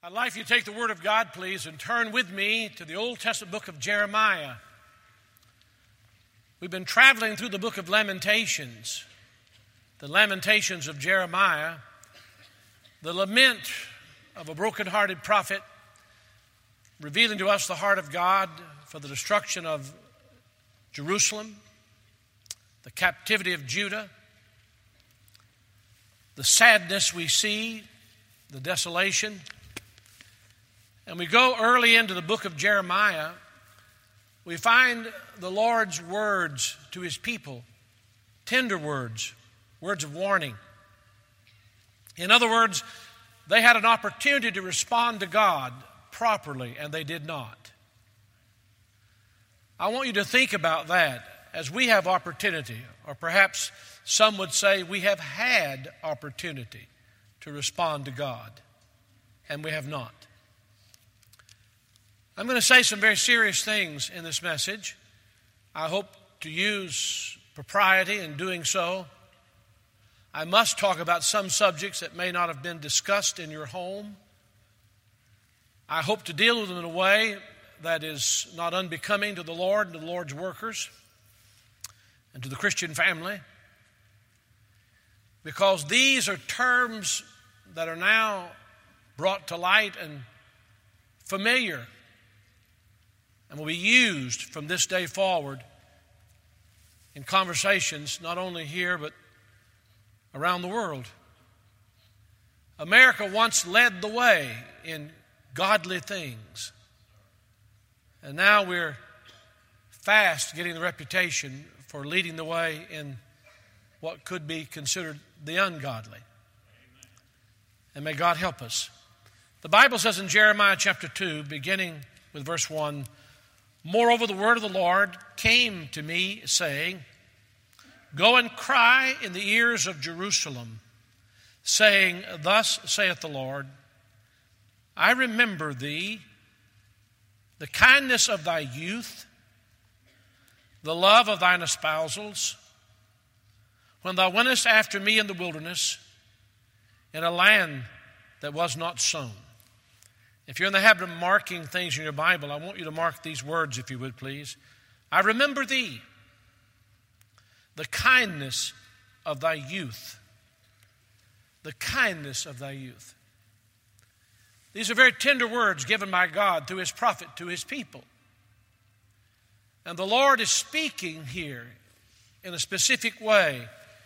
I'd like you to take the Word of God, please, and turn with me to the Old Testament book of Jeremiah. We've been traveling through the book of Lamentations, the Lamentations of Jeremiah, the lament of a broken-hearted prophet, revealing to us the heart of God for the destruction of Jerusalem, the captivity of Judah, the sadness we see, the desolation. And we go early into the book of Jeremiah, we find the Lord's words to His people, tender words, words of warning. In other words, they had an opportunity to respond to God properly, and they did not. I want you to think about that as we have opportunity, or perhaps some would say we have had opportunity to respond to God, and we have not. I'm going to say some very serious things in this message. I hope to use propriety in doing so. I must talk about some subjects that may not have been discussed in your home. I hope to deal with them in a way that is not unbecoming to the Lord and to the Lord's workers and to the Christian family, because these are terms that are now brought to light and familiar and will be used from this day forward in conversations not only here but around the world. America once led the way in godly things, and now we're fast getting the reputation for leading the way in what could be considered the ungodly. And may God help us. The Bible says in Jeremiah chapter 2, beginning with verse 1, "Moreover, the word of the Lord came to me, saying, Go and cry in the ears of Jerusalem, saying, Thus saith the Lord, I remember thee, the kindness of thy youth, the love of thine espousals, when thou wentest after me in the wilderness, in a land that was not sown." If you're in the habit of marking things in your Bible, I want you to mark these words, if you would, please. I remember thee, the kindness of thy youth. The kindness of thy youth. These are very tender words given by God through His prophet to His people. And the Lord is speaking here in a specific way,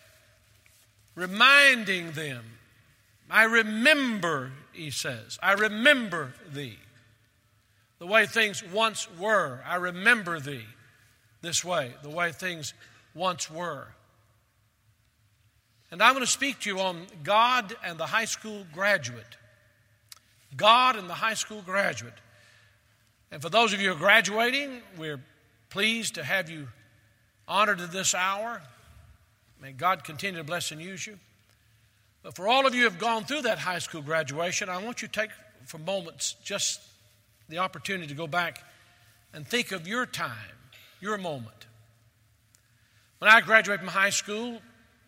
reminding them, I remember, He says, I remember thee. The way things once were, I remember thee this way, the way things once were. And I'm going to speak to you on God and the high school graduate. God and the high school graduate. And for those of you who are graduating, we're pleased to have you honored at this hour. May God continue to bless and use you. But for all of you who have gone through that high school graduation, I want you to take for moments just the opportunity to go back and think of your time, your moment. When I graduated from high school,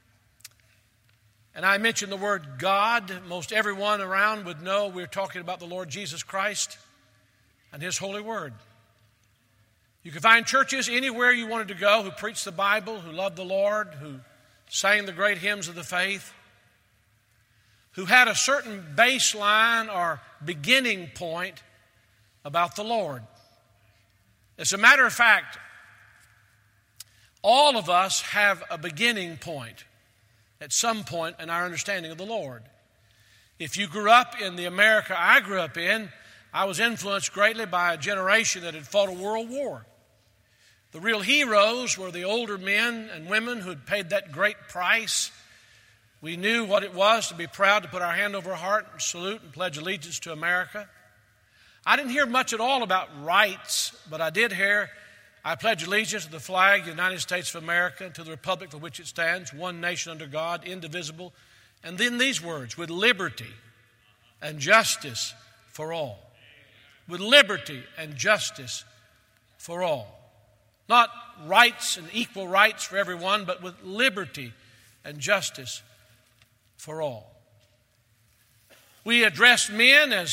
and I mentioned the word God, most everyone around would know we're talking about the Lord Jesus Christ and His holy word. You can find churches anywhere you wanted to go who preached the Bible, who loved the Lord, who sang the great hymns of the faith, who had a certain baseline or beginning point about the Lord. As a matter of fact, all of us have a beginning point at some point in our understanding of the Lord. If you grew up in the America I grew up in, I was influenced greatly by a generation that had fought a world war. The real heroes were the older men and women who had paid that great price. We knew what it was to be proud to put our hand over our heart and salute and pledge allegiance to America. I didn't hear much at all about rights, but I did hear, I pledge allegiance to the flag of the United States of America and to the republic for which it stands, one nation under God, indivisible. And then these words, with liberty and justice for all. With liberty and justice for all. Not rights and equal rights for everyone, but with liberty and justice for all. We addressed men as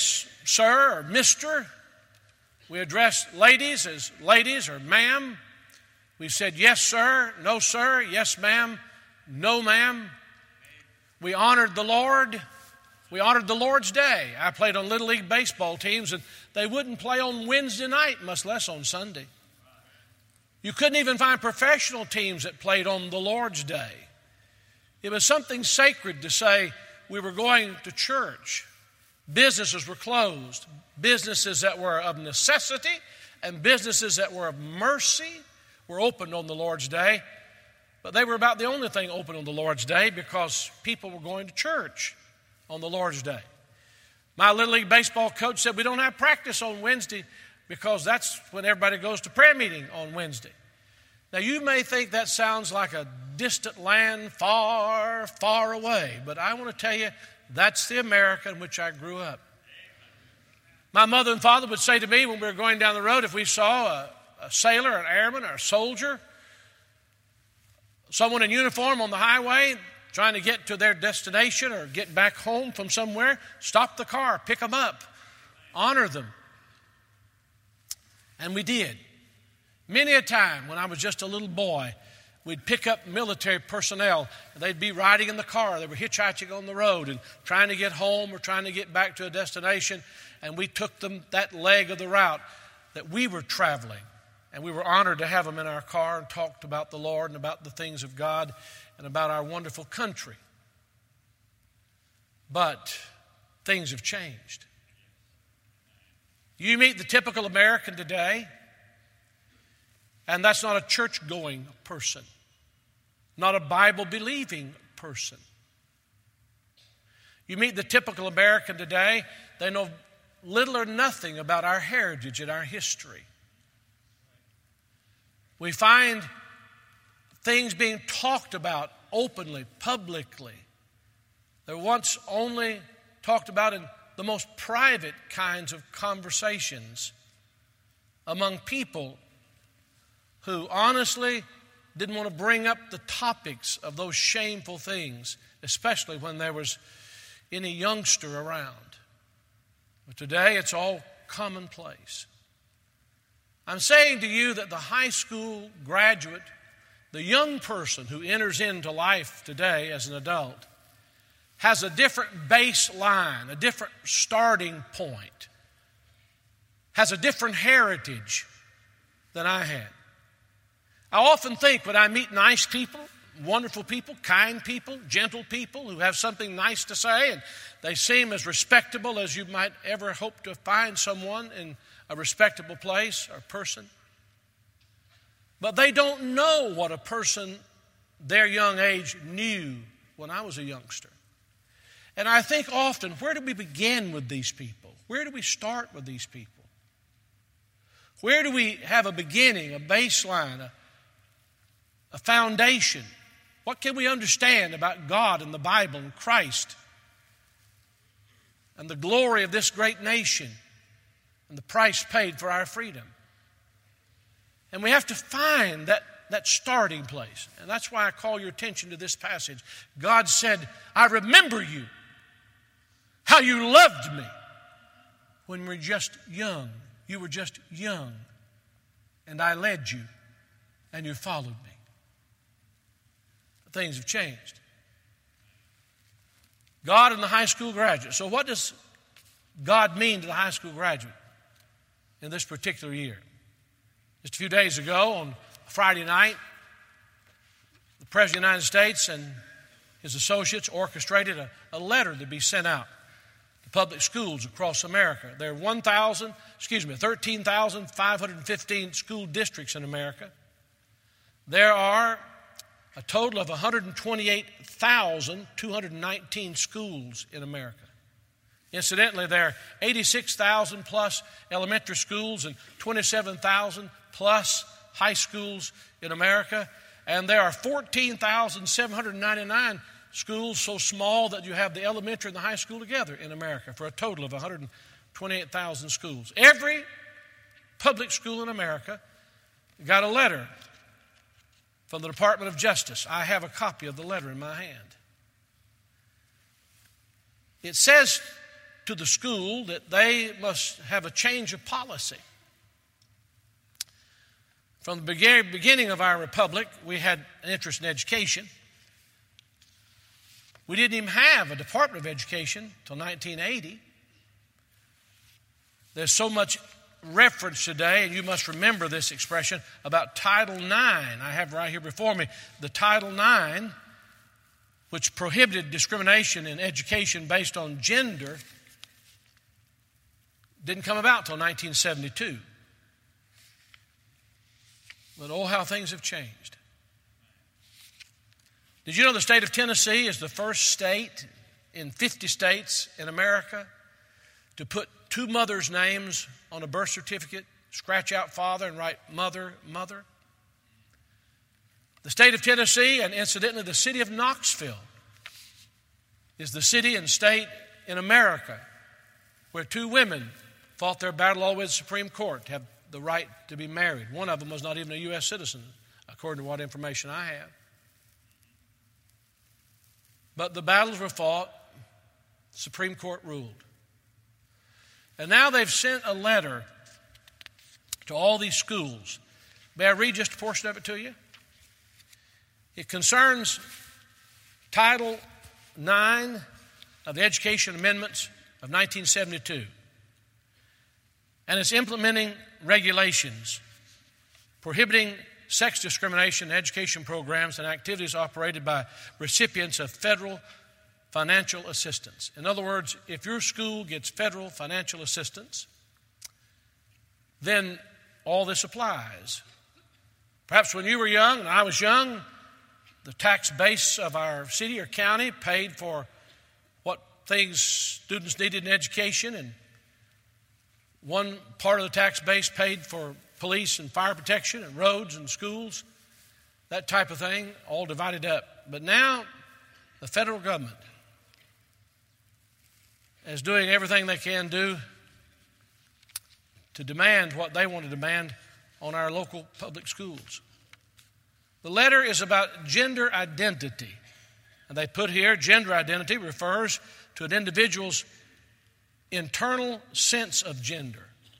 sir or mister. We address ladies as ladies or ma'am. We said yes, sir, no, sir, yes, ma'am, no, ma'am. We honored the Lord. We honored the Lord's Day. I played on Little League baseball teams, and they wouldn't play on Wednesday night, much less on Sunday. You couldn't even find professional teams that played on the Lord's Day. It was something sacred to say we were going to church. Businesses were closed. Businesses that were of necessity and businesses that were of mercy were opened on the Lord's Day. But they were about the only thing open on the Lord's Day because people were going to church on the Lord's Day. My Little League baseball coach said we don't have practice on Wednesday because that's when everybody goes to prayer meeting on Wednesday. Now, you may think that sounds like a distant land far, far away, but I want to tell you, that's the America in which I grew up. My mother and father would say to me when we were going down the road, if we saw a sailor, an airman, or a soldier, someone in uniform on the highway trying to get to their destination or get back home from somewhere, stop the car, pick them up, honor them. And we did. Many a time when I was just a little boy, we'd pick up military personnel. They'd be riding in the car. They were hitchhiking on the road and trying to get home or trying to get back to a destination. And we took them that leg of the route that we were traveling. And we were honored to have them in our car and talked about the Lord and about the things of God and about our wonderful country. But things have changed. You meet the typical American today, and that's not a church-going person, not a Bible-believing person. You meet the typical American today, they know little or nothing about our heritage and our history. We find things being talked about openly, publicly. They're once only talked about in the most private kinds of conversations among people who honestly didn't want to bring up the topics of those shameful things, especially when there was any youngster around. But today it's all commonplace. I'm saying to you that the high school graduate, the young person who enters into life today as an adult, has a different baseline, a different starting point, has a different heritage than I had. I often think when I meet nice people, wonderful people, kind people, gentle people who have something nice to say, and they seem as respectable as you might ever hope to find someone in a respectable place or person. But they don't know what a person their young age knew when I was a youngster. And I think often, where do we begin with these people? Where do we start with these people? Where do we have a beginning, a baseline, a foundation? What can we understand about God and the Bible and Christ and the glory of this great nation and the price paid for our freedom? And we have to find that starting place. And that's why I call your attention to this passage. God said, I remember you, how you loved me when we were just young. You were just young, and I led you, and you followed me. But things have changed. God and the high school graduate. So what does God mean to the high school graduate in this particular year? Just a few days ago, on Friday night, the President of the United States and his associates orchestrated a letter to be sent out to public schools across America. There are 13,515 school districts in America. There are a total of 128,219 schools in America. Incidentally, there are 86,000 plus elementary schools and 27,000 plus high schools in America. And there are 14,799 schools so small that you have the elementary and the high school together in America for a total of 128,000 schools. Every public school in America got a letter from the Department of Justice. I have a copy of the letter in my hand. It says to the school that they must have a change of policy. From the beginning of our republic, we had an interest in education. We didn't even have a Department of Education until 1980. There's so much reference today, and you must remember this expression, about Title IX. I have right here before me the Title IX, which prohibited discrimination in education based on gender, didn't come about until 1972. But oh, how things have changed. Did you know the state of Tennessee is the first state in 50 states in America to put two mothers' names on a birth certificate, scratch out father and write mother, mother? The state of Tennessee, and incidentally the city of Knoxville, is the city and state in America where two women fought their battle all the way to the Supreme Court to have the right to be married. One of them was not even a U.S. citizen, according to what information I have. But the battles were fought, the Supreme Court ruled. And now they've sent a letter to all these schools. May I read just a portion of it to you? It concerns Title IX of the Education Amendments of 1972. And it's implementing regulations prohibiting sex discrimination in education programs and activities operated by recipients of federal financial assistance. In other words, if your school gets federal financial assistance, then all this applies. Perhaps when you were young and I was young, the tax base of our city or county paid for what things students needed in education, and one part of the tax base paid for police and fire protection and roads and schools, that type of thing, all divided up. But now the federal government is doing everything they can do to demand what they want to demand on our local public schools. The letter is about gender identity. And they put here, gender identity refers to an individual's internal sense of gender.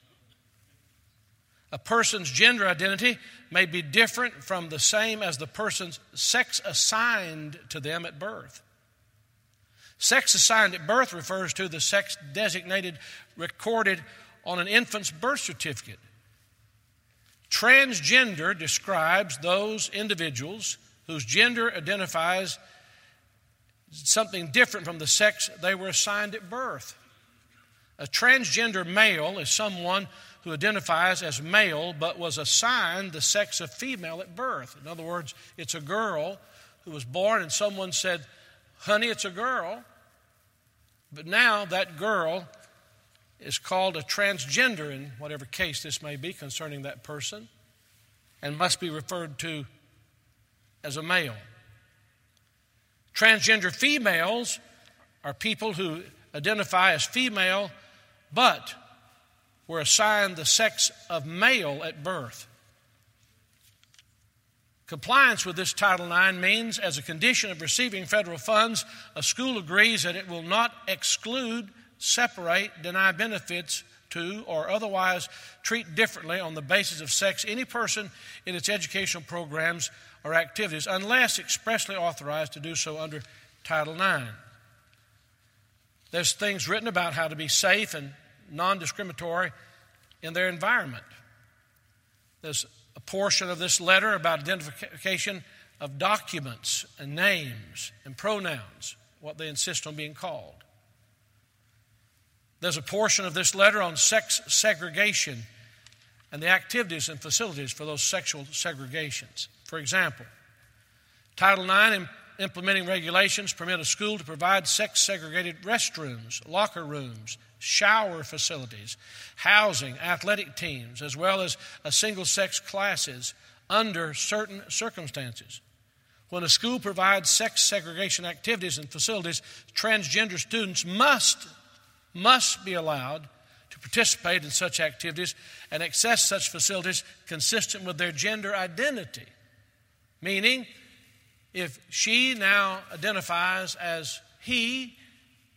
A person's gender identity may be different from the same as the person's sex assigned to them at birth. Sex assigned at birth refers to the sex designated recorded on an infant's birth certificate. Transgender describes those individuals whose gender identifies something different from the sex they were assigned at birth. A transgender male is someone who identifies as male but was assigned the sex of female at birth. In other words, it's a girl who was born and someone said, honey, it's a girl. But now that girl is called a transgender in whatever case this may be concerning that person and must be referred to as a male. Transgender females are people who identify as female but were assigned the sex of male at birth. Compliance with this Title IX means, as a condition of receiving federal funds, a school agrees that it will not exclude, separate, deny benefits to, or otherwise treat differently on the basis of sex any person in its educational programs or activities unless expressly authorized to do so under Title IX. There's things written about how to be safe and non-discriminatory in their environment. There's a portion of this letter about identification of documents and names and pronouns, what they insist on being called. There's a portion of this letter on sex segregation and the activities and facilities for those sexual segregations. For example, Title IX implementing regulations permit a school to provide sex-segregated restrooms, locker rooms, shower facilities, housing, athletic teams, as well as single-sex classes under certain circumstances. When a school provides sex segregation activities and facilities, transgender students must be allowed to participate in such activities and access such facilities consistent with their gender identity. Meaning, if she now identifies as he,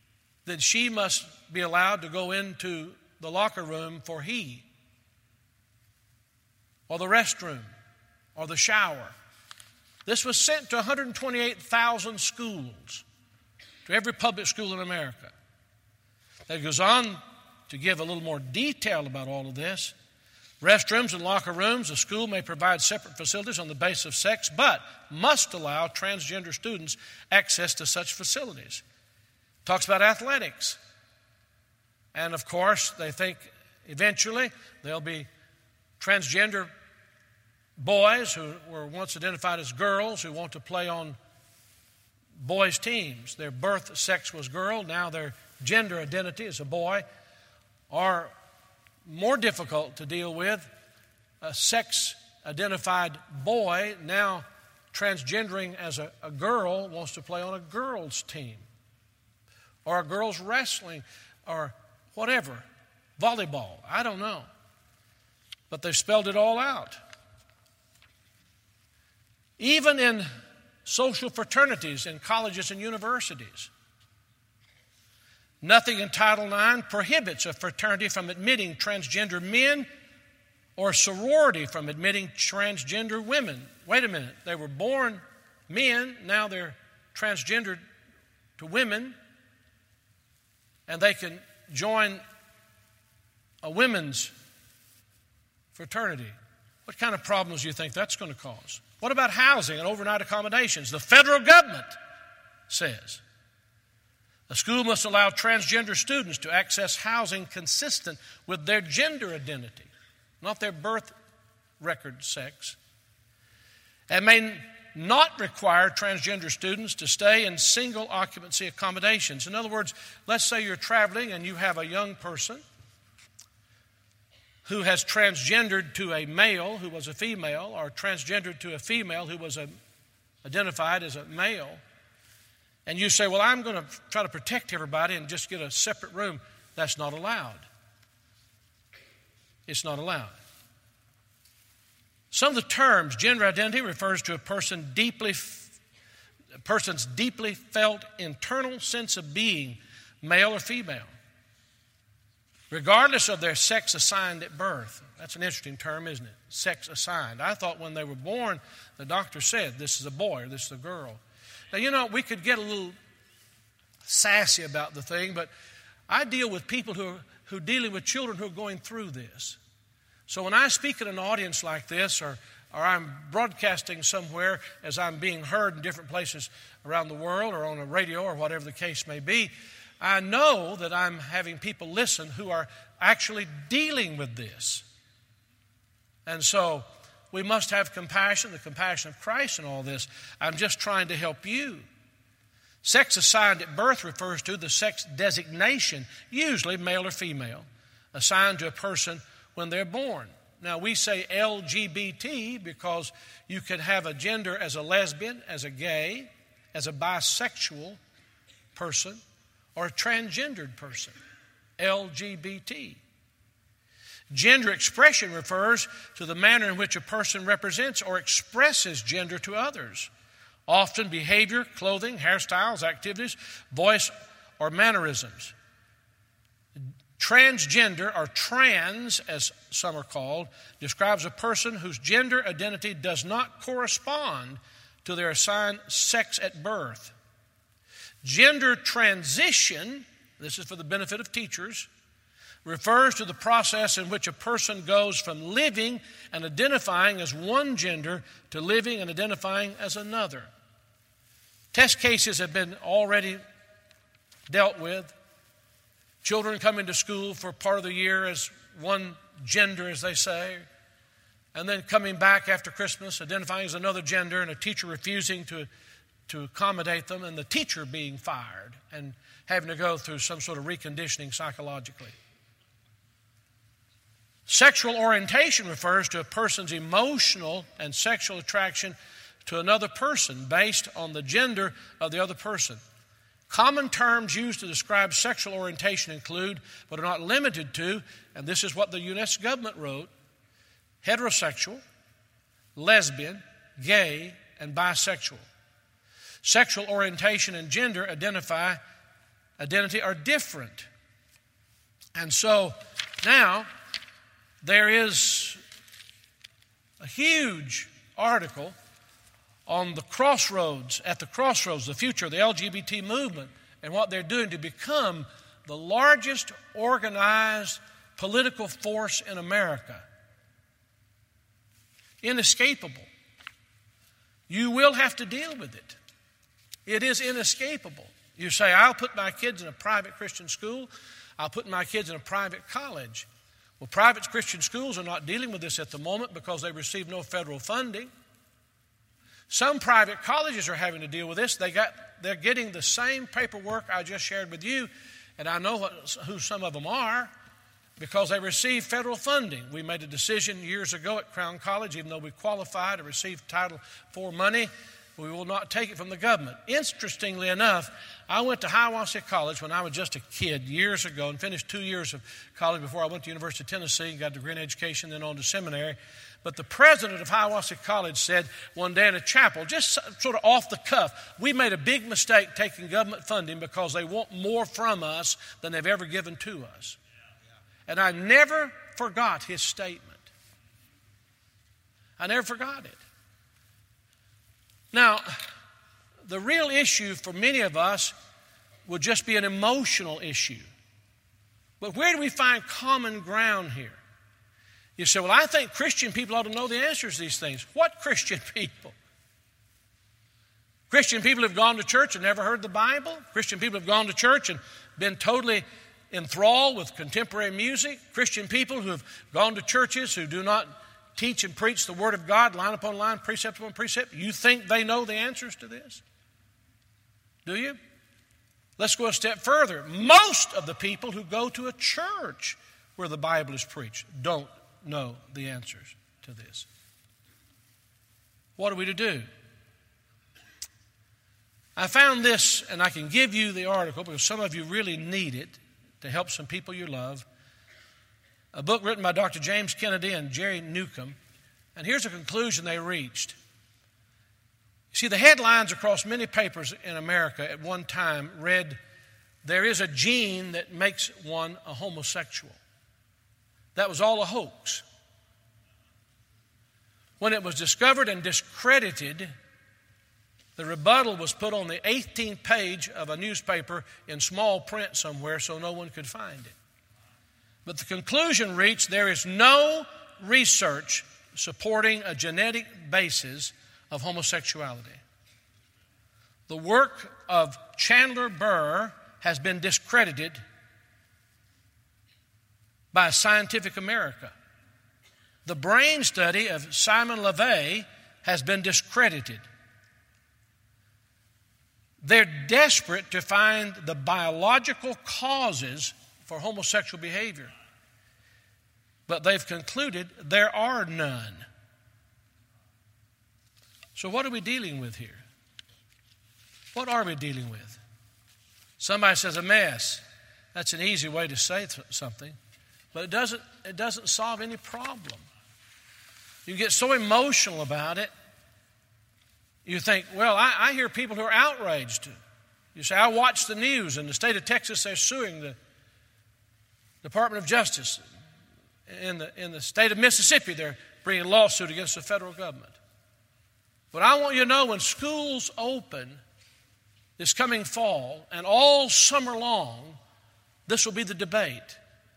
then she must be allowed to go into the locker room for he, or the restroom, or the shower. This was sent to 128,000 schools, to every public school in America. That goes on to give a little more detail about all of this. Restrooms and locker rooms, a school may provide separate facilities on the basis of sex, but must allow transgender students access to such facilities. Talks about athletics. And of course, they think eventually there'll be transgender boys who were once identified as girls who want to play on boys' teams. Their birth sex was girl, now their gender identity is a boy. Or more difficult to deal with, a sex-identified boy now transgendering as a girl wants to play on a girls' team, or a girls' wrestling, or whatever, volleyball, I don't know. But they've spelled it all out. Even in social fraternities in colleges and universities, nothing in Title IX prohibits a fraternity from admitting transgender men or a sorority from admitting transgender women. Wait a minute, they were born men, now they're transgendered to women, and they can join a women's fraternity. What kind of problems do you think that's going to cause? What about housing and overnight accommodations? The federal government says a school must allow transgender students to access housing consistent with their gender identity, not their birth record sex, and may not require transgender students to stay in single occupancy accommodations. In other words, let's say you're traveling and you have a young person who has transgendered to a male who was a female, or transgendered to a female who was identified as a male. And you say, well, I'm going to try to protect everybody and just get a separate room. That's not allowed. It's not allowed. Some of the terms, gender identity refers to a person's deeply felt internal sense of being, male or female, regardless of their sex assigned at birth. That's an interesting term, isn't it? Sex assigned. I thought when they were born, the doctor said, this is a boy or this is a girl. Now, you know, we could get a little sassy about the thing, but I deal with people who are dealing with children who are going through this. So when I speak at an audience like this, or I'm broadcasting somewhere as I'm being heard in different places around the world, or on a radio, or whatever the case may be, I know that I'm having people listen who are actually dealing with this. And so we must have compassion, the compassion of Christ in all this. I'm just trying to help you. Sex assigned at birth refers to the sex designation, usually male or female, assigned to a person when they're born. Now, we say LGBT because you could have a gender as a lesbian, as a gay, as a bisexual person, or a transgendered person, LGBT. Gender expression refers to the manner in which a person represents or expresses gender to others, often behavior, clothing, hairstyles, activities, voice, or mannerisms. Transgender, or trans as some are called, describes a person whose gender identity does not correspond to their assigned sex at birth. Gender transition, this is for the benefit of teachers, refers to the process in which a person goes from living and identifying as one gender to living and identifying as another. Test cases have been already dealt with. Children come into school for part of the year as one gender, as they say, and then coming back after Christmas, identifying as another gender, and a teacher refusing to accommodate them, and the teacher being fired and having to go through some sort of reconditioning psychologically. Sexual orientation refers to a person's emotional and sexual attraction to another person based on the gender of the other person. Common terms used to describe sexual orientation include, but are not limited to, and this is what the U.S. government wrote, heterosexual, lesbian, gay, and bisexual. Sexual orientation and gender identify identity are different. And so now there is a huge article on the crossroads, the future of the LGBT movement and what they're doing to become the largest organized political force in America. Inescapable. You will have to deal with it. It is inescapable. You say, I'll put my kids in a private Christian school. I'll put my kids in a private college. Well, private Christian schools are not dealing with this at the moment because they receive no federal funding. Some private colleges are having to deal with this. They're getting the same paperwork I just shared with you, and I know who some of them are because they receive federal funding. We made a decision years ago at Crown College, even though we qualify to receive Title IV money, we will not take it from the government. Interestingly enough, I went to Hiawassee College when I was just a kid years ago and finished 2 years of college before I went to University of Tennessee and got a degree in education, then on to seminary. But the president of Hiawassee College said one day in a chapel, just sort of off the cuff, we made a big mistake taking government funding because they want more from us than they've ever given to us. And I never forgot his statement. I never forgot it. Now, the real issue for many of us would just be an emotional issue. But where do we find common ground here? You say, well, I think Christian people ought to know the answers to these things. What Christian people? Christian people have gone to church and never heard the Bible. Christian people have gone to church and been totally enthralled with contemporary music. Christian people who have gone to churches who do not teach and preach the Word of God, line upon line, precept upon precept. You think they know the answers to this? Do you? Let's go a step further. Most of the people who go to a church where the Bible is preached don't know the answers to this. What are we to do? I found this, and I can give you the article because some of you really need it to help some people you love. A book written by Dr. James Kennedy and Jerry Newcomb. And here's a conclusion they reached. You see, the headlines across many papers in America at one time read, there is a gene that makes one a homosexual. That was all a hoax. When it was discovered and discredited, the rebuttal was put on the 18th page of a newspaper in small print somewhere so no one could find it. But the conclusion reached, there is no research supporting a genetic basis of homosexuality. The work of Chandler Burr has been discredited by Scientific America. The brain study of Simon LeVay has been discredited. They're desperate to find the biological causes for homosexual behavior. But they've concluded there are none. So what are we dealing with here? What are we dealing with? Somebody says a mess. That's an easy way to say something. But it doesn't solve any problem. You get so emotional about it. You think, well, I hear people who are outraged. You say, I watch the news. In the state of Texas, they're suing the Department of Justice. In the state of Mississippi, they're bringing a lawsuit against the federal government. But I want you to know when schools open this coming fall and all summer long, this will be the debate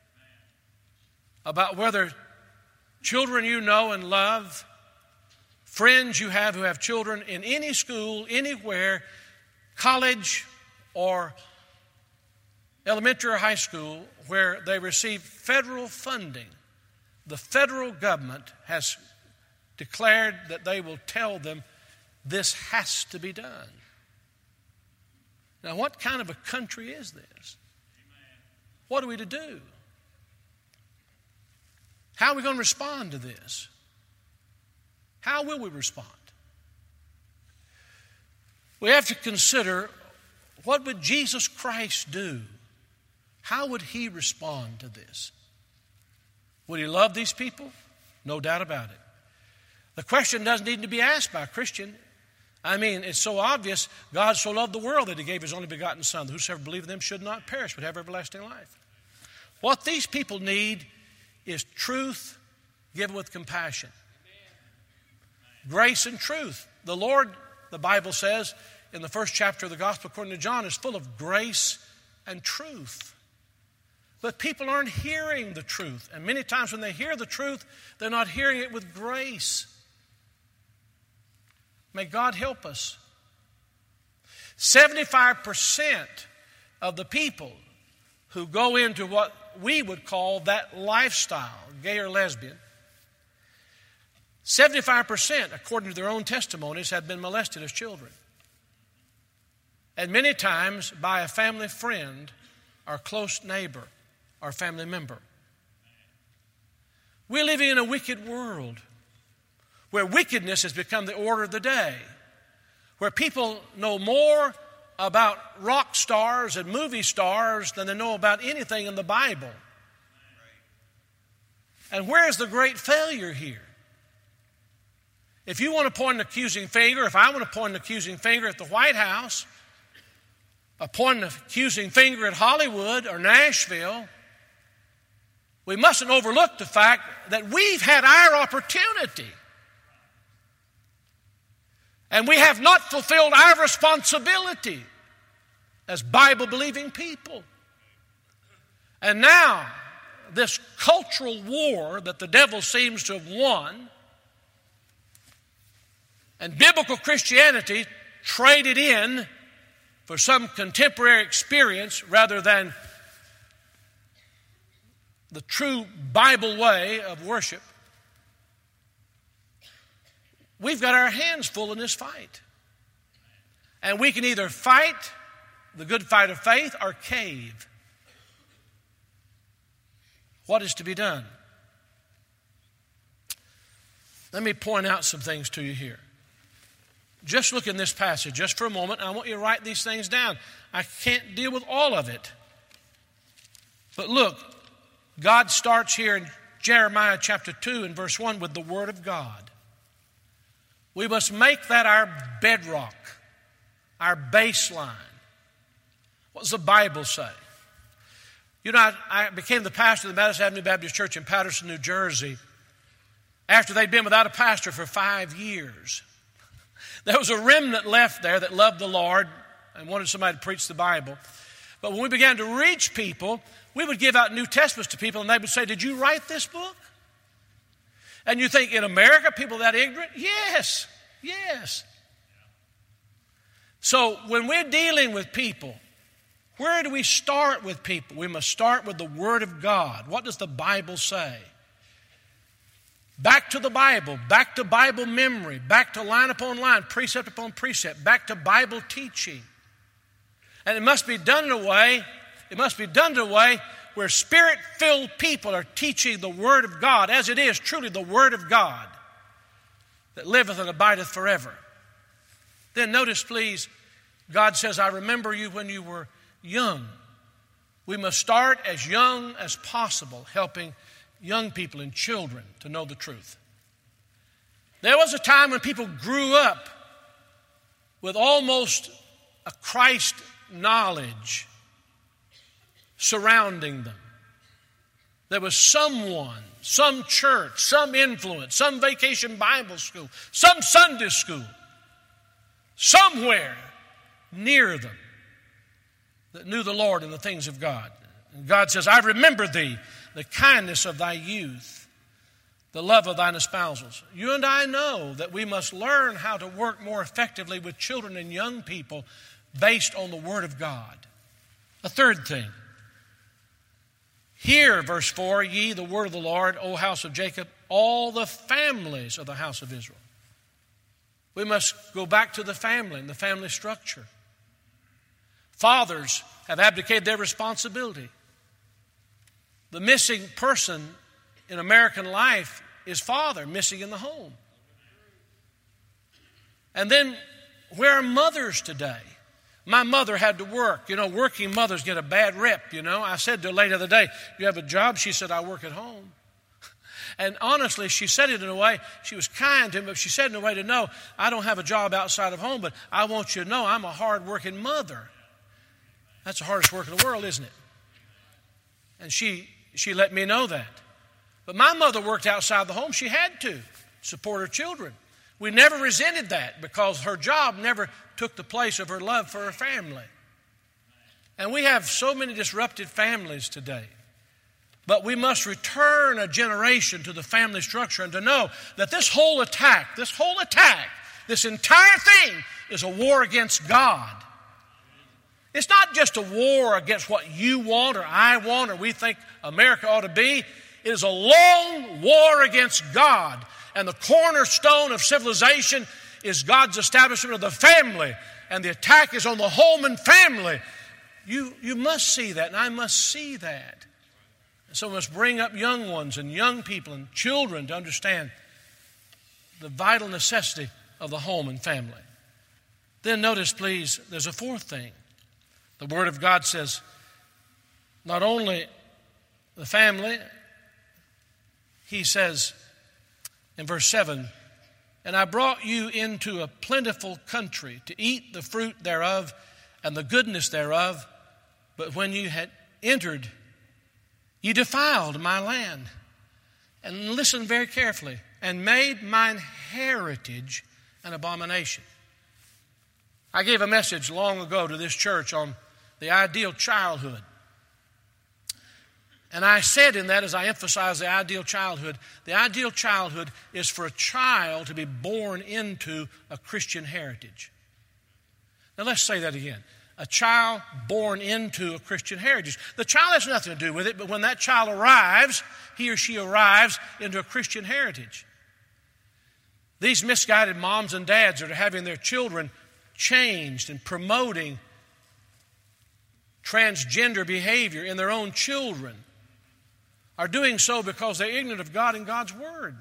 about whether children you know and love, friends you have who have children in any school, anywhere, college or elementary or high school, where they receive federal funding, the federal government has declared that they will tell them this has to be done. Now, what kind of a country is this? What are we to do? How are we going to respond to this? How will we respond? We have to consider, what would Jesus Christ do? How would he respond to this? Would he love these people? No doubt about it. The question doesn't need to be asked by a Christian. I mean, it's so obvious. God so loved the world that he gave his only begotten Son, that whosoever believeth in him should not perish, but have everlasting life. What these people need is truth given with compassion. Grace and truth. The Lord, the Bible says, in the first chapter of the Gospel according to John, is full of grace and truth. But people aren't hearing the truth. And many times when they hear the truth, they're not hearing it with grace. May God help us. 75% of the people who go into what we would call that lifestyle, gay or lesbian, 75%, according to their own testimonies, have been molested as children. And many times by a family friend or close neighbor or family member. We're living in a wicked world where wickedness has become the order of the day, where people know more about rock stars and movie stars than they know about anything in the Bible. And where is the great failure here? If you want to point an accusing finger, if I want to point an accusing finger at the White House, or point an accusing finger at Hollywood or Nashville, we mustn't overlook the fact that we've had our opportunity. And we have not fulfilled our responsibility as Bible-believing people. And now, this cultural war that the devil seems to have won, and biblical Christianity traded in for some contemporary experience rather than the true Bible way of worship, we've got our hands full in this fight. And we can either fight the good fight of faith or cave. What is to be done? Let me point out some things to you here. Just look in this passage just for a moment. I want you to write these things down. I can't deal with all of it. But look, God starts here in Jeremiah chapter 2 and verse 1 with the Word of God. We must make that our bedrock, our baseline. What does the Bible say? You know, I became the pastor of the Madison Avenue Baptist Church in Patterson, New Jersey, after they'd been without a pastor for 5 years. There was a remnant left there that loved the Lord and wanted somebody to preach the Bible. But when we began to reach people, we would give out New Testaments to people, and they would say, "Did you write this book?" And you think, in America, people that ignorant? Yes, yes. So when we're dealing with people, where do we start with people? We must start with the Word of God. What does the Bible say? Back to the Bible, back to Bible memory, back to line upon line, precept upon precept, back to Bible teaching. And it must be done in a way where Spirit-filled people are teaching the Word of God, as it is truly the Word of God that liveth and abideth forever. Then notice, please, God says, "I remember you when you were young." We must start as young as possible, helping young people and children to know the truth. There was a time when people grew up with almost a Christ knowledge surrounding them. There was someone, some church, some influence, some vacation Bible school, some Sunday school, somewhere near them that knew the Lord and the things of God. And God says, "I remember thee, the kindness of thy youth, the love of thine espousals." You and I know that we must learn how to work more effectively with children and young people based on the Word of God. A third thing. Hear, verse 4, "Ye the word of the Lord, O house of Jacob, all the families of the house of Israel." We must go back to the family and the family structure. Fathers have abdicated their responsibility. The missing person in American life is father, missing in the home. And then, where are mothers today? My mother had to work. You know, working mothers get a bad rep, you know. I said to her late the other day, "You have a job?" She said, "I work at home." And honestly, she said it in a way, she was kind to him, but she said it in a way to know, I don't have a job outside of home, but I want you to know I'm a hard-working mother. That's the hardest work in the world, isn't it? And she let me know that. But my mother worked outside the home. She had to support her children. We never resented that because her job never took the place of her love for her family. And we have so many disrupted families today. But we must return a generation to the family structure and to know that this whole attack, this entire thing is a war against God. It's not just a war against what you want or I want or we think America ought to be. It is a long war against God. And the cornerstone of civilization is God's establishment of the family. And the attack is on the home and family. You must see that, and I must see that. And so we must bring up young ones and young people and children to understand the vital necessity of the home and family. Then notice, please, there's a fourth thing. The Word of God says, not only the family, He says in verse 7, and I brought you into a plentiful country to eat the fruit thereof and the goodness thereof, but when you had entered, ye defiled my land. And listen very carefully, and made mine heritage an abomination. I gave a message long ago to this church on the ideal childhood. And I said in that, as I emphasized the ideal childhood is for a child to be born into a Christian heritage. Now let's say that again. A child born into a Christian heritage. The child has nothing to do with it, but when that child arrives, he or she arrives into a Christian heritage. These misguided moms and dads that are having their children changed and promoting transgender behavior in their own children are doing so because they're ignorant of God and God's Word.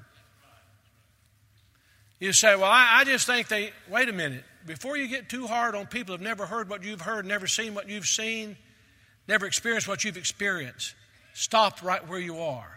You say, well, I just think wait a minute. Before you get too hard on people who have never heard what you've heard, never seen what you've seen, never experienced what you've experienced, stop right where you are.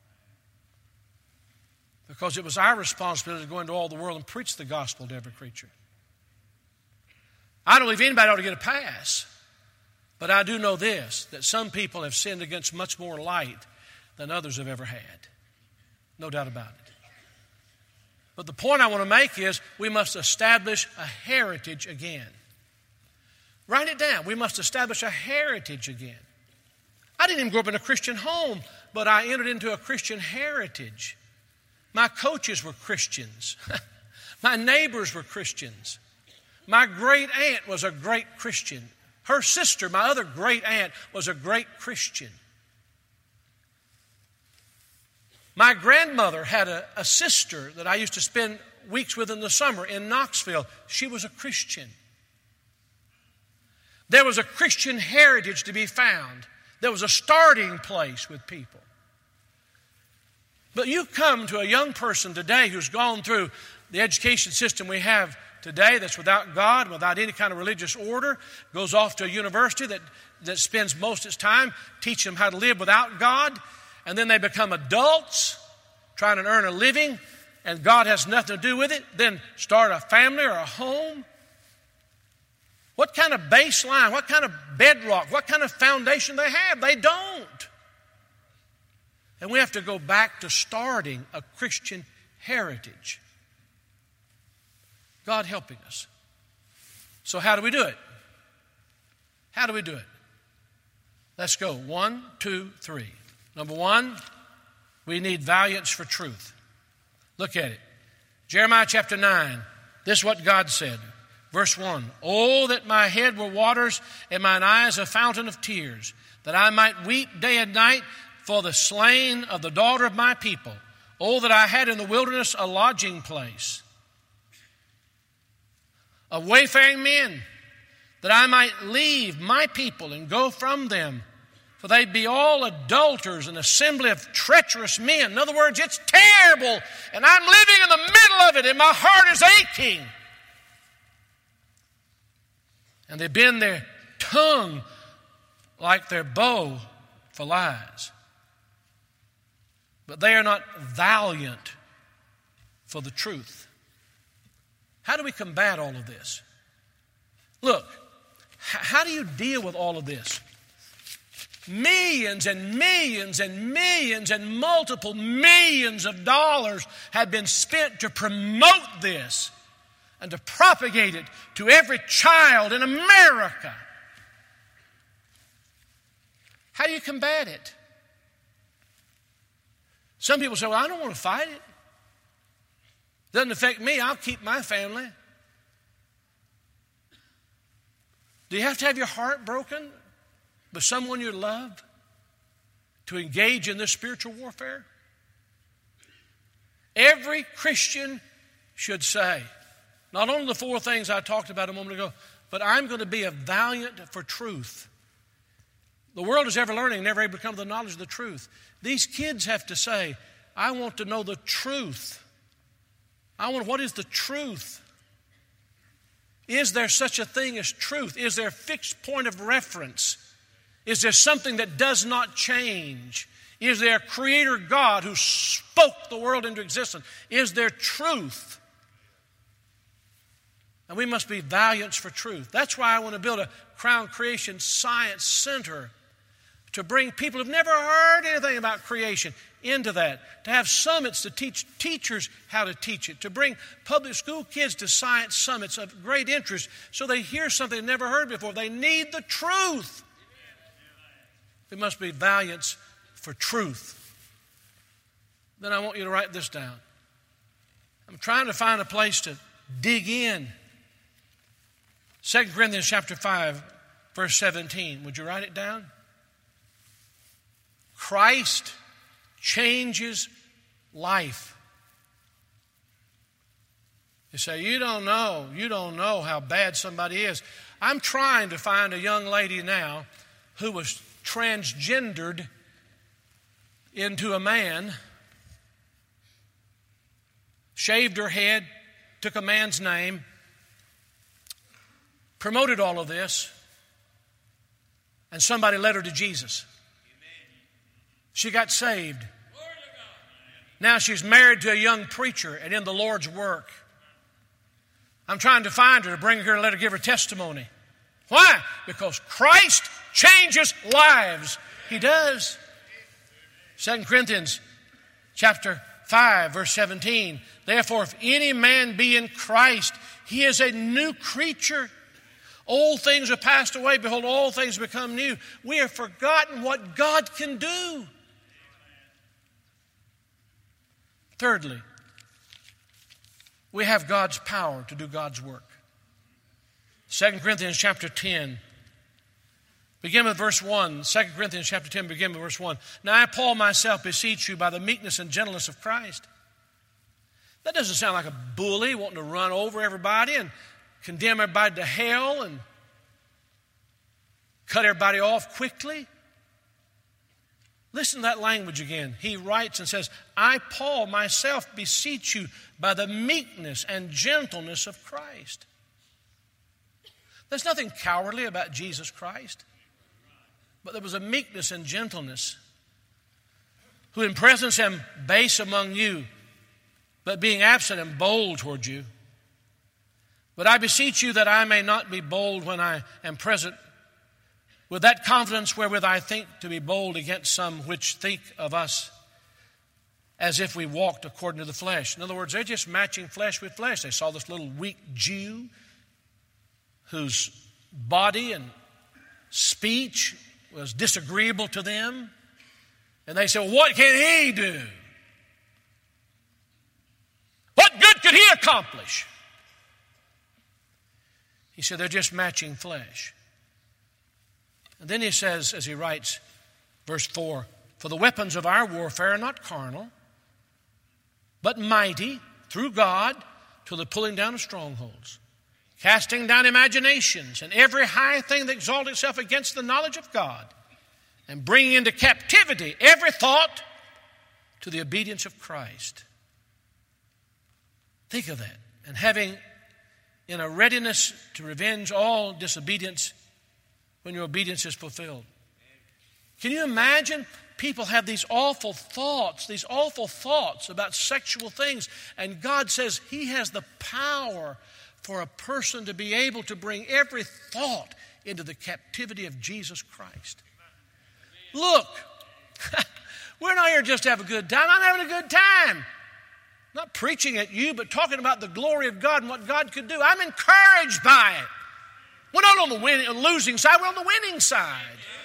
Because it was our responsibility to go into all the world and preach the gospel to every creature. I don't believe anybody ought to get a pass. But I do know this, that some people have sinned against much more light than others have ever had. No doubt about it. But the point I want to make is we must establish a heritage again. Write it down. We must establish a heritage again. I didn't even grow up in a Christian home, but I entered into a Christian heritage. My coaches were Christians. My neighbors were Christians. My great aunt was a great Christian. Her sister, my other great aunt, was a great Christian. My grandmother had a sister that I used to spend weeks with in the summer in Knoxville. She was a Christian. There was a Christian heritage to be found. There was a starting place with people. But you come to a young person today who's gone through the education system we have today that's without God, without any kind of religious order, goes off to a university that spends most of its time teaching them how to live without God, and then they become adults trying to earn a living, and God has nothing to do with it, then start a family or a home. What kind of baseline, what kind of bedrock, what kind of foundation they have? They don't. And we have to go back to starting a Christian heritage. God helping us. So how do we do it? How do we do it? Let's go. 1, 2, 3. Number 1, we need valiance for truth. Look at it. Jeremiah chapter 9. This is what God said. Verse 1. Oh, that my head were waters and mine eyes a fountain of tears, that I might weep day and night for the slain of the daughter of my people. Oh, that I had in the wilderness a lodging place of wayfaring men, that I might leave my people and go from them. For they be all adulterers, an assembly of treacherous men. In other words, it's terrible, and I'm living in the middle of it, and my heart is aching. And they bend their tongue like their bow for lies. but they are not valiant for the truth. How do we combat all of this? Look, how do you deal with all of this? Millions and millions and millions and multiple millions of dollars have been spent to promote this and to propagate it to every child in America. How do you combat it? Some people say, well, I don't want to fight it. Doesn't affect me. I'll keep my family. Do you have to have your heart broken by someone you love to engage in this spiritual warfare? Every Christian should say, not only the four things I talked about a moment ago, but I'm going to be a valiant for truth. The world is ever learning, never able to come to the knowledge of the truth. These kids have to say, I want to know the truth. What is the truth? Is there such a thing as truth? Is there a fixed point of reference? Is there something that does not change? Is there a creator God who spoke the world into existence? Is there truth? And we must be valiant for truth. That's why I want to build a Crown Creation Science Center, to bring people who've never heard anything about creation into that, to have summits to teach teachers how to teach it, to bring public school kids to science summits of great interest so they hear something they've never heard before. They need the truth. We must be valiant for truth. Then I want you to write this down. I'm trying to find a place to dig in. 2 Corinthians chapter 5, verse 17. Would you write it down? Christ changes life. You say, you don't know how bad somebody is. I'm trying to find a young lady now who was transgendered into a man, shaved her head, took a man's name, promoted all of this, and somebody led her to Jesus. She got saved. Now she's married to a young preacher and in the Lord's work. I'm trying to find her to bring her here and let her give her testimony. Why? Because Christ changes lives. He does. 2 Corinthians chapter 5, verse 17. Therefore, if any man be in Christ, he is a new creature. Old things are passed away. Behold, all things become new. We have forgotten what God can do. Thirdly, we have God's power to do God's work. 2 Corinthians chapter 10. Begin with verse 1. 2 Corinthians chapter 10, begin with verse 1. Now I, Paul, myself beseech you by the meekness and gentleness of Christ. That doesn't sound like a bully wanting to run over everybody and condemn everybody to hell and cut everybody off quickly. Listen to that language again. He writes and says, I, Paul, myself beseech you by the meekness and gentleness of Christ. There's nothing cowardly about Jesus Christ, but there was a meekness and gentleness, who in presence am base among you, but being absent am bold toward you. But I beseech you that I may not be bold when I am present, with that confidence wherewith I think to be bold against some which think of us as if we walked according to the flesh. In other words, they're just matching flesh with flesh. They saw this little weak Jew whose body and speech was disagreeable to them. And they said, well, what can he do? What good could he accomplish? He said, they're just matching flesh. And then he says, as he writes, verse 4, for the weapons of our warfare are not carnal, but mighty through God to the pulling down of strongholds, casting down imaginations and every high thing that exalts itself against the knowledge of God, and bringing into captivity every thought to the obedience of Christ. Think of that. And having in a readiness to revenge all disobedience when your obedience is fulfilled. Can you imagine people have these awful thoughts about sexual things. And God says He has the power for a person to be able to bring every thought into the captivity of Jesus Christ. Look, we're not here just to have a good time. I'm having a good time. Not preaching at you, but talking about the glory of God and what God could do. I'm encouraged by it. We're not on the losing side, we're on the winning side.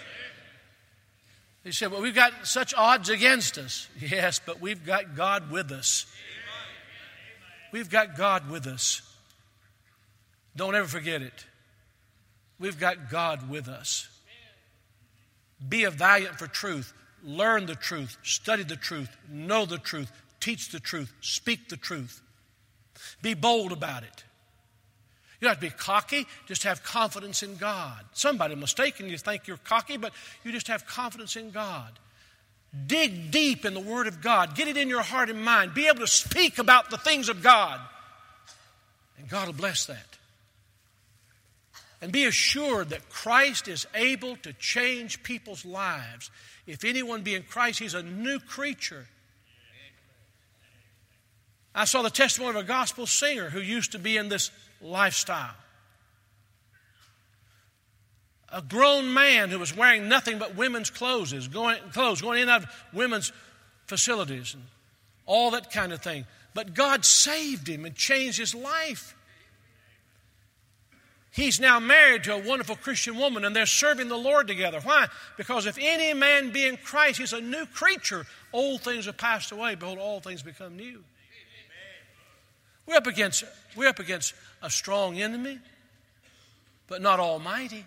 He said, well, we've got such odds against us. Yes, but we've got God with us. We've got God with us. Don't ever forget it. We've got God with us. Be a valiant for truth. Learn the truth. Study the truth. Know the truth. Teach the truth. Speak the truth. Be bold about it. You don't have to be cocky. Just have confidence in God. Somebody mistaken you think you're cocky, but you just have confidence in God. Dig deep in the Word of God. Get it in your heart and mind. Be able to speak about the things of God. And God will bless that. And be assured that Christ is able to change people's lives. If anyone be in Christ, he's a new creature. I saw the testimony of a gospel singer who used to be in this lifestyle. A grown man who was wearing nothing but women's clothes, going in and out of women's facilities and all that kind of thing. But God saved him and changed his life. He's now married to a wonderful Christian woman, and they're serving the Lord together. Why? Because if any man be in Christ, he's a new creature. Old things have passed away. Behold, all things become new. We're up against a strong enemy, but not almighty.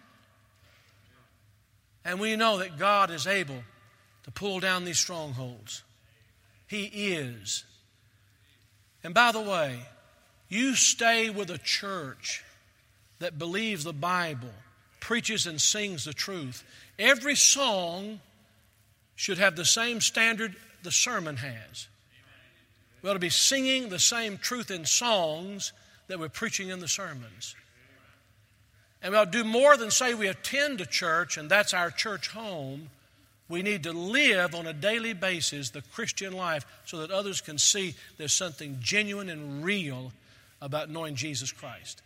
And we know that God is able to pull down these strongholds. He is. And by the way, you stay with a church that believes the Bible, preaches and sings the truth. Every song should have the same standard the sermon has. We ought to be singing the same truth in songs that we're preaching in the sermons. And we ought to do more than say we attend a church and that's our church home. We need to live on a daily basis the Christian life so that others can see there's something genuine and real about knowing Jesus Christ.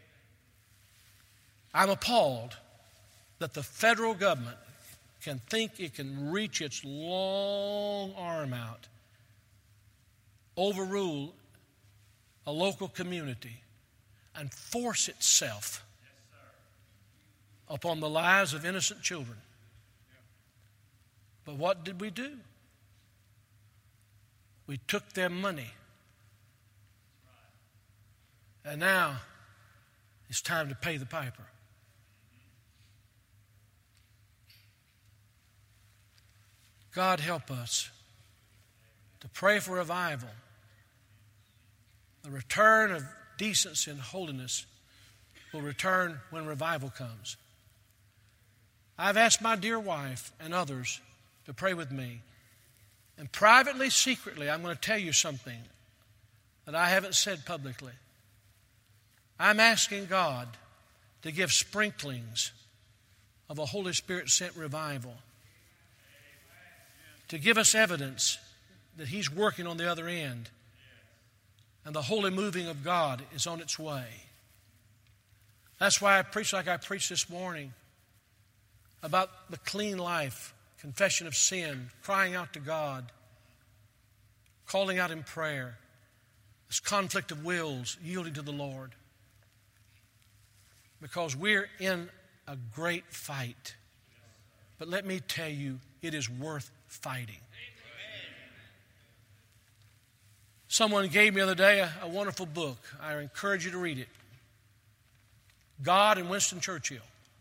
I'm appalled that the federal government can think it can reach its long arm out, overrule a local community, and force itself upon the lives of innocent children. But what did we do? We took their money. And now it's time to pay the piper. God help us to pray for revival, the return of decency and holiness will return when revival comes. I've asked my dear wife and others to pray with me. And privately, secretly, I'm going to tell you something that I haven't said publicly. I'm asking God to give sprinklings of a Holy Spirit sent revival, to give us evidence that He's working on the other end and the holy moving of God is on its way. That's why I preach like I preached this morning about the clean life, confession of sin, crying out to God, calling out in prayer, this conflict of wills, yielding to the Lord. Because we're in a great fight. But let me tell you, it is worth fighting. Someone gave me the other day a wonderful book. I encourage you to read it. God and Winston Churchill.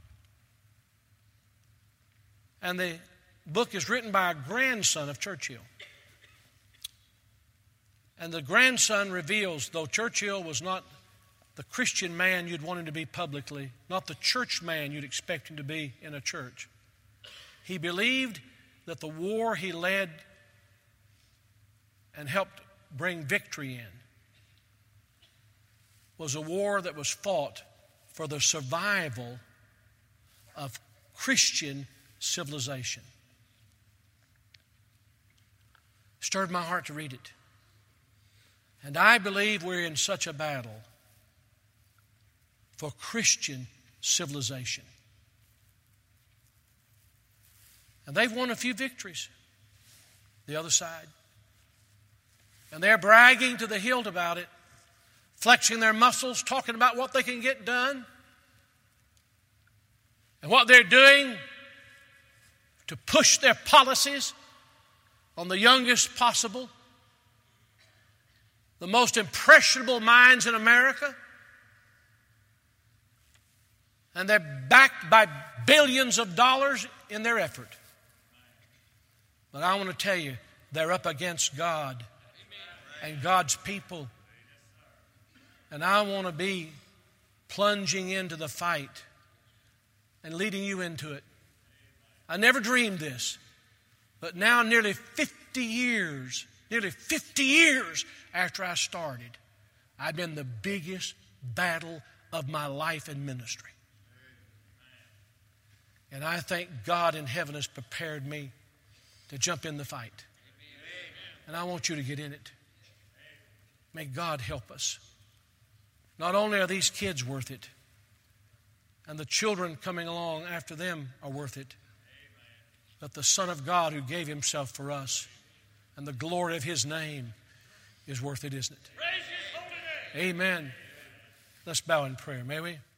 And the book is written by a grandson of Churchill. And the grandson reveals, though Churchill was not the Christian man you'd want him to be publicly, not the church man you'd expect him to be in a church, he believed that the war he led and helped bring victory in was a war that was fought for the survival of Christian civilization. Stirred my heart to read it. And I believe we're in such a battle for Christian civilization. And they've won a few victories, the other side. And they're bragging to the hilt about it, flexing their muscles, talking about what they can get done. And what they're doing to push their policies on the youngest possible, the most impressionable minds in America. And they're backed by billions of dollars in their effort. But I want to tell you, they're up against God and God's people. And I want to be plunging into the fight and leading you into it. I never dreamed this, but now nearly 50 years after I started, I've been in the biggest battle of my life in ministry. And I think God in heaven has prepared me to jump in the fight. And I want you to get in it. May God help us. Not only are these kids worth it, and the children coming along after them are worth it, but the Son of God who gave Himself for us and the glory of His name is worth it, isn't it? Amen. Let's bow in prayer, may we?